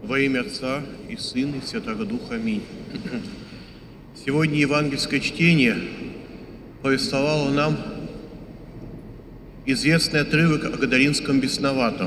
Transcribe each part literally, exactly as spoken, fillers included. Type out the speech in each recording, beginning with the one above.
Во имя Отца и Сына и Святого Духа. Аминь. Сегодня евангельское чтение повествовало нам известный отрывок о Гадаринском бесноватом.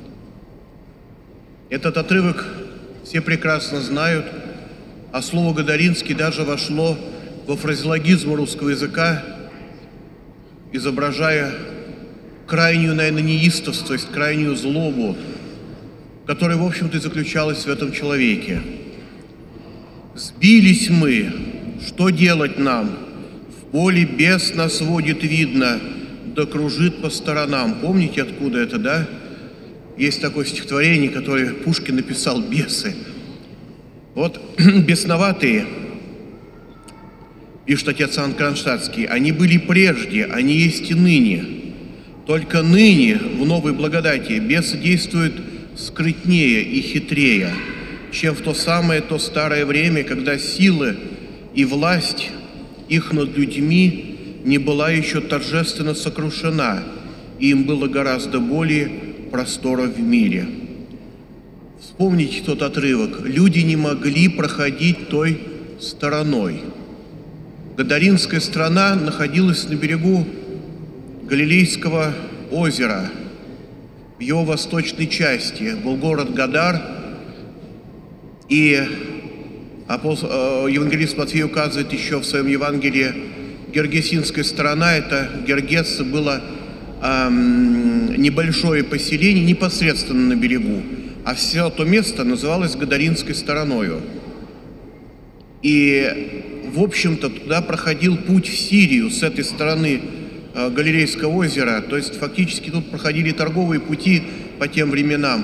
Этот отрывок все прекрасно знают, а слово «гадаринский» даже вошло во фразеологизм русского языка, изображая крайнюю, наверное, неистостость, крайнюю злобу, которая, в общем-то, заключалась в этом человеке. «Сбились мы, что делать нам? В поле бес нас водит, видно, да кружит по сторонам». Помните, откуда это, да? Есть такое стихотворение, которое Пушкин написал «Бесы». Вот бесноватые, пишет отец Иоанн Кронштадтский, они были прежде, они есть и ныне. Только ныне, в новой благодати, бесы действуют скрытнее и хитрее, чем в то самое, то старое время, когда силы и власть их над людьми не была еще торжественно сокрушена, и им было гораздо более простора в мире. Вспомните тот отрывок. Люди не могли проходить той стороной. Гадаринская страна находилась на берегу Галилейского озера. В его восточной части был город Гадар, и апостол, евангелист Матфей указывает еще в своем Евангелии, гергесинская сторона, это Гергесса, было эм, небольшое поселение непосредственно на берегу, а все то место называлось Гадаринской стороною. И, в общем-то, туда проходил путь в Сирию с этой стороны Галилейского озера, то есть фактически тут проходили торговые пути по тем временам.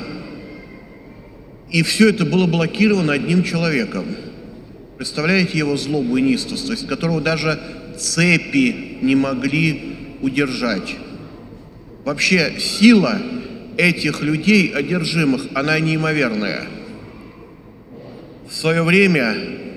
И все это было блокировано одним человеком. Представляете его злобу и неистость, которого даже цепи не могли удержать. Вообще сила этих людей одержимых, она неимоверная. В свое время,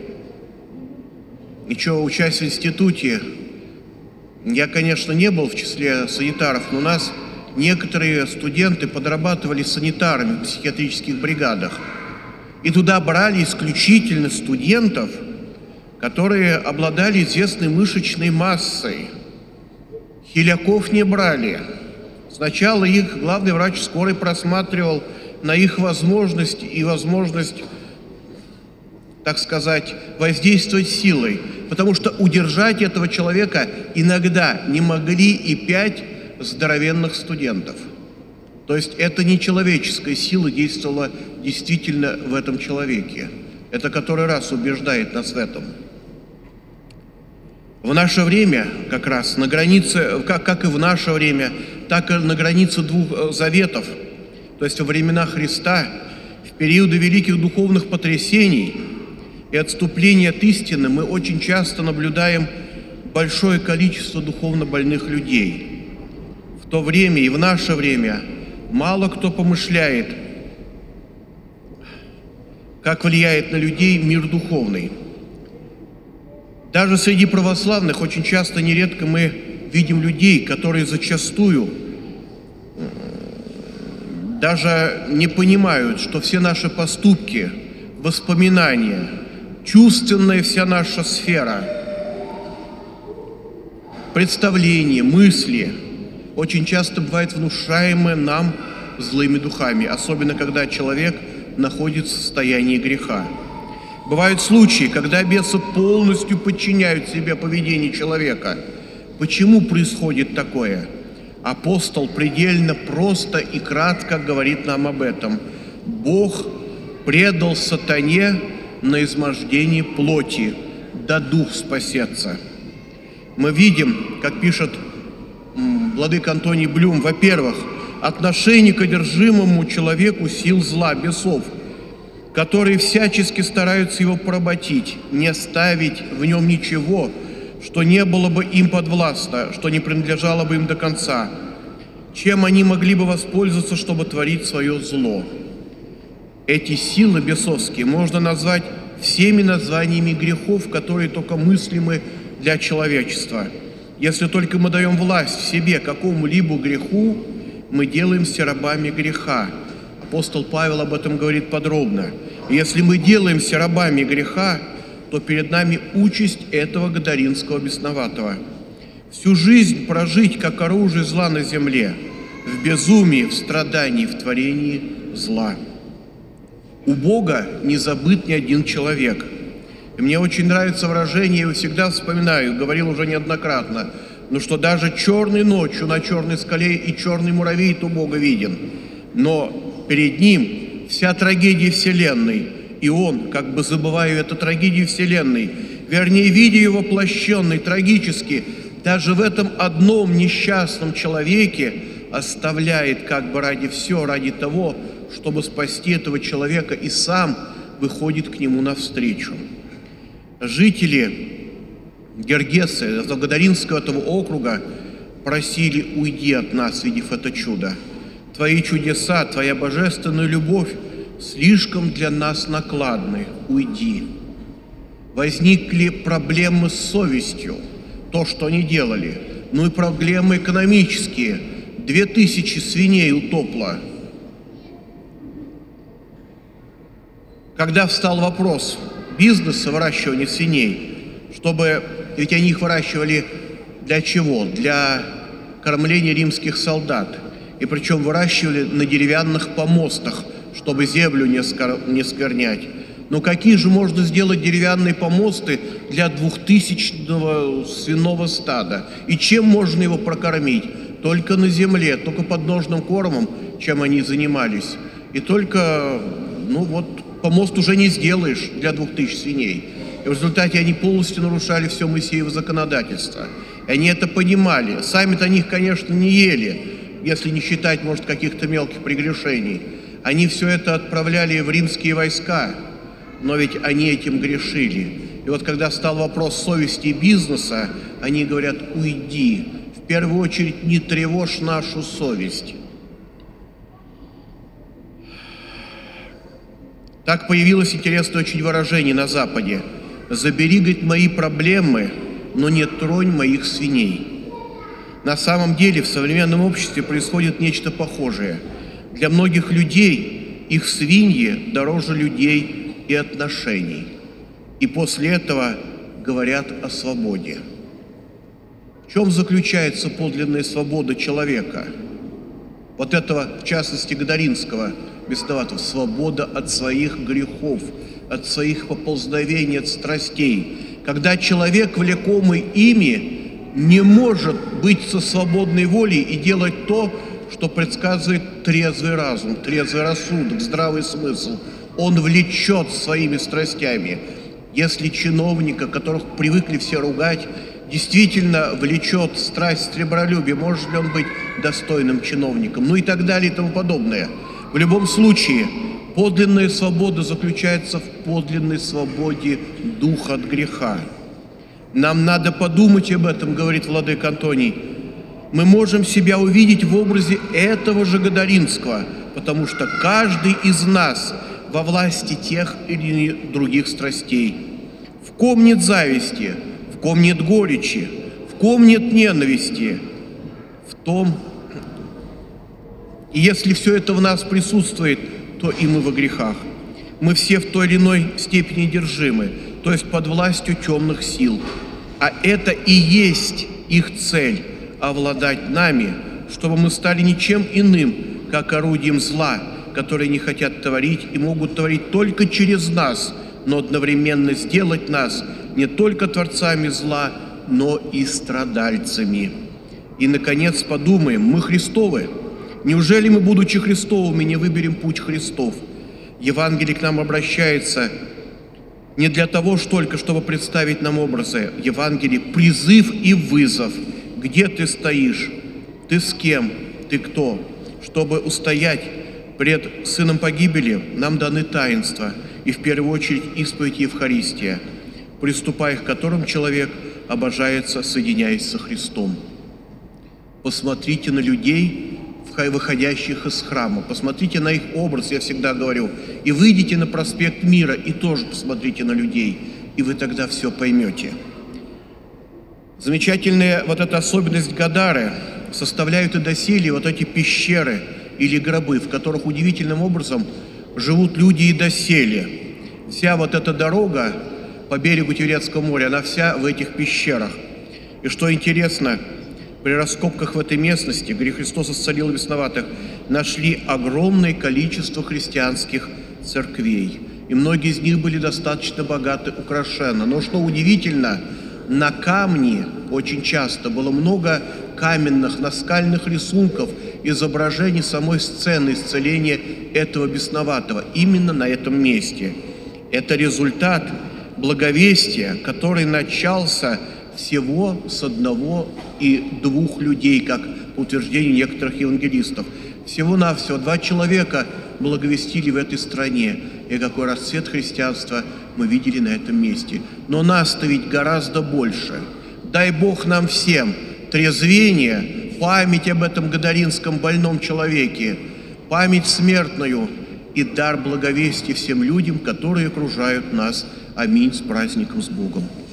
еще учась в институте, я, конечно, не был в числе санитаров, но у нас некоторые студенты подрабатывали санитарами в психиатрических бригадах. И туда брали исключительно студентов, которые обладали известной мышечной массой. Хиляков не брали. Сначала их главный врач скорой просматривал на их возможность и возможность, так сказать, воздействовать силой. Потому что удержать этого человека иногда не могли и пять здоровенных студентов. То есть это не человеческая сила действовала действительно в этом человеке. Это который раз убеждает нас в этом. В наше время, как раз на границе, как, как и в наше время, так и на границе двух заветов, то есть во времена Христа, в периоды великих духовных потрясений и отступления от истины, мы очень часто наблюдаем большое количество духовно больных людей. В то время и в наше время мало кто помышляет, как влияет на людей мир духовный. Даже среди православных очень часто, нередко мы видим людей, которые зачастую даже не понимают, что все наши поступки, воспоминания, чувственная вся наша сфера, представления, мысли очень часто бывают внушаемы нам злыми духами, особенно когда человек находится в состоянии греха. Бывают случаи, когда бесы полностью подчиняют себе поведение человека. Почему происходит такое? Апостол предельно просто и кратко говорит нам об этом. Бог предал сатане на измождение плоти, да дух спасется. Мы видим, как пишет владыка Антоний Блюм, во-первых, отношение к одержимому человеку сил зла, бесов, которые всячески стараются его поработить, не оставить в нем ничего, что не было бы им подвластно, что не принадлежало бы им до конца, чем они могли бы воспользоваться, чтобы творить свое зло. Эти силы бесовские можно назвать всеми названиями грехов, которые только мыслимы для человечества. Если только мы даем власть в себе какому-либо греху, мы делаемся рабами греха. Апостол Павел об этом говорит подробно. Если мы делаемся рабами греха, то перед нами участь этого гадаринского бесноватого. Всю жизнь прожить, как оружие зла на земле, в безумии, в страдании, в творении зла. У Бога не забыт ни один человек. И мне очень нравится выражение, я его всегда вспоминаю, говорил уже неоднократно, но что даже черной ночью на черной скале и черный муравей у Бога виден. Но перед ним вся трагедия вселенной, и он, как бы забывая эту трагедию вселенной, вернее, видя ее воплощенной трагически, даже в этом одном несчастном человеке оставляет как бы ради все, ради того, чтобы спасти этого человека, и сам выходит к нему навстречу. Жители Гергесы, Гадаринского этого округа, просили: уйди от нас, видев это чудо. Твои чудеса, твоя божественная любовь слишком для нас накладны, уйди. Возникли проблемы с совестью, то, что они делали, ну и проблемы экономические. Две тысячи свиней утопло. Когда встал вопрос бизнеса выращивания свиней, чтобы, ведь они их выращивали для чего? Для кормления римских солдат. И причем выращивали на деревянных помостах, чтобы землю не, скор... не сквернять. Но какие же можно сделать деревянные помосты для двухтысячного свиного стада? И чем можно его прокормить? Только на земле, только подножным кормом, чем они занимались. И только, ну вот, помост уже не сделаешь для двух тысяч свиней. И в результате они полностью нарушали все Моисеево законодательство. И они это понимали. Сами-то они их, конечно, не ели, если не считать, может, каких-то мелких прегрешений. Они все это отправляли в римские войска, но ведь они этим грешили. И вот когда стал вопрос совести и бизнеса, они говорят: уйди, в первую очередь не тревожь нашу совесть. Так появилось интересное очень выражение на Западе: забери, говорит, мои проблемы, но не тронь моих свиней. На самом деле в современном обществе происходит нечто похожее. Для многих людей их свиньи дороже людей и отношений. И после этого говорят о свободе. В чем заключается подлинная свобода человека? Вот этого, в частности, Гадаринского бесноватого: свобода от своих грехов, от своих поползновений, от страстей. Когда человек, влекомый ими, не может быть со свободной волей и делать то, что предсказывает трезвый разум, трезвый рассудок, здравый смысл. Он влечет своими страстями. Если чиновника, которых привыкли все ругать, действительно влечет страсть сребролюбия, может ли он быть достойным чиновником? Ну и так далее и тому подобное. В любом случае, подлинная свобода заключается в подлинной свободе духа от греха. Нам надо подумать об этом, говорит владыка Антоний. Мы можем себя увидеть в образе этого же Гадаринского, потому что каждый из нас во власти тех или других страстей. В ком нет зависти, в ком нет горечи, в ком нет ненависти, в том, и если все это в нас присутствует, то и мы во грехах. Мы все в той или иной степени держимы, то есть под властью темных сил. А это и есть их цель – овладать нами, чтобы мы стали ничем иным, как орудием зла, которые не хотят творить и могут творить только через нас, но одновременно сделать нас не только творцами зла, но и страдальцами. И, наконец, подумаем: мы Христовы. Неужели мы, будучи Христовыми, не выберем путь Христов? Евангелие к нам обращается не для того, что только чтобы представить нам образы. Евангелие – призыв и вызов. Где ты стоишь? Ты с кем? Ты кто? Чтобы устоять пред Сыном погибели, нам даны таинства, и в первую очередь исповедь Евхаристия, приступая к которым человек обожается, соединяясь со Христом. Посмотрите на людей, выходящих из храма, посмотрите на их образ, я всегда говорю, и выйдите на проспект Мира, и тоже посмотрите на людей, и вы тогда все поймете. Замечательная вот эта особенность Гадары составляют и доселе вот эти пещеры, или гробы, в которых удивительным образом живут люди и доселе. Вся вот эта дорога по берегу Тивериадского моря, она вся в этих пещерах. И что интересно, при раскопках в этой местности, где Христос исцелил бесноватых, нашли огромное количество христианских церквей. И многие из них были достаточно богаты украшенно. Но что удивительно, на камне очень часто было много каменных, наскальных рисунков, изображений самой сцены исцеления этого бесноватого именно на этом месте. Это результат благовестия, который начался всего с одного и двух людей, как по утверждению некоторых евангелистов. Всего-навсего два человека благовестили в этой стране. И какой расцвет христианства мы видели на этом месте. Но нас-то ведь гораздо больше. Дай Бог нам всем трезвение, память об этом гадаринском больном человеке, память смертную и дар благовестия всем людям, которые окружают нас. Аминь. С праздником, с Богом.